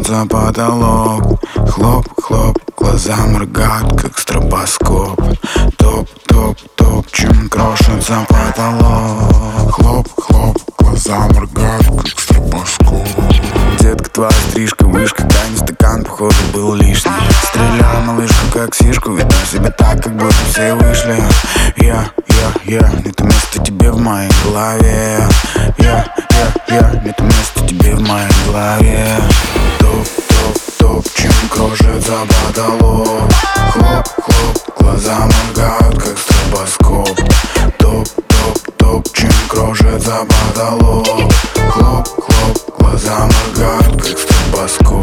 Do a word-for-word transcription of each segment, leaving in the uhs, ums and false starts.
за потолок. Хлоп, хлоп, глаза моргают, как стробоскоп. Топ, топ, топчем, крошит за потолок. Хлоп, хлоп, глаза моргают, как стробоскоп. Детка, твоя стрижка, вышка, крайний стакан, походу, был лишний. Стрелял на лыжку, как сишку, веду себя так, как будто все вышли. Я, я, я, нет места тебе в моей голове. Я, я, я, нет места тебе в моей голове. Топ, топ, топчем, кружит за потолок. Хлоп, хлоп, глаза моргают, как стробоскоп. Топ, топ, топчем, кружит за потолок. Хлоп, хлоп, глаза моргают, как стробоскоп.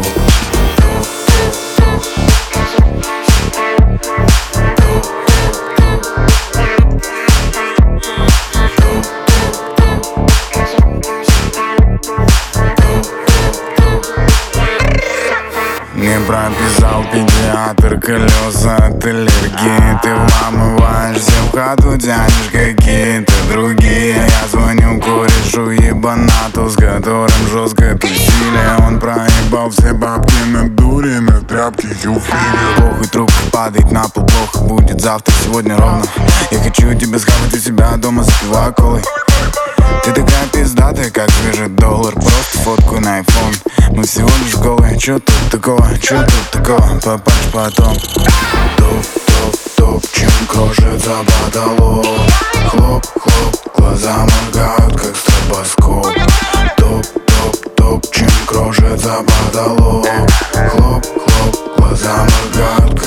Не прописал педиатр колеса от аллергии. Ты вламываешься в хату, тянешь какие-то другие. Я звоню корешу ебанату, с которым жестко тусили. Он проебал все бабки на дуре, на тряпке юфили. Похуй, трубка падает на пол, плохо будет завтра, сегодня ровно. Я хочу тебя схавать у себя дома, запивая колой. Ты такая пиздатая, как свежий доллар. Просто фотку на айфон. Мы всего лишь голые, чё тут такого, чё тут такого, попасть потом. Топ, топ, топчем, кружит за потолок. Хлоп, хлоп, глаза моргают, как стробоскоп. Топ, топ, топчем, кружит за потолок. Хлоп, хлоп, глаза моргают, как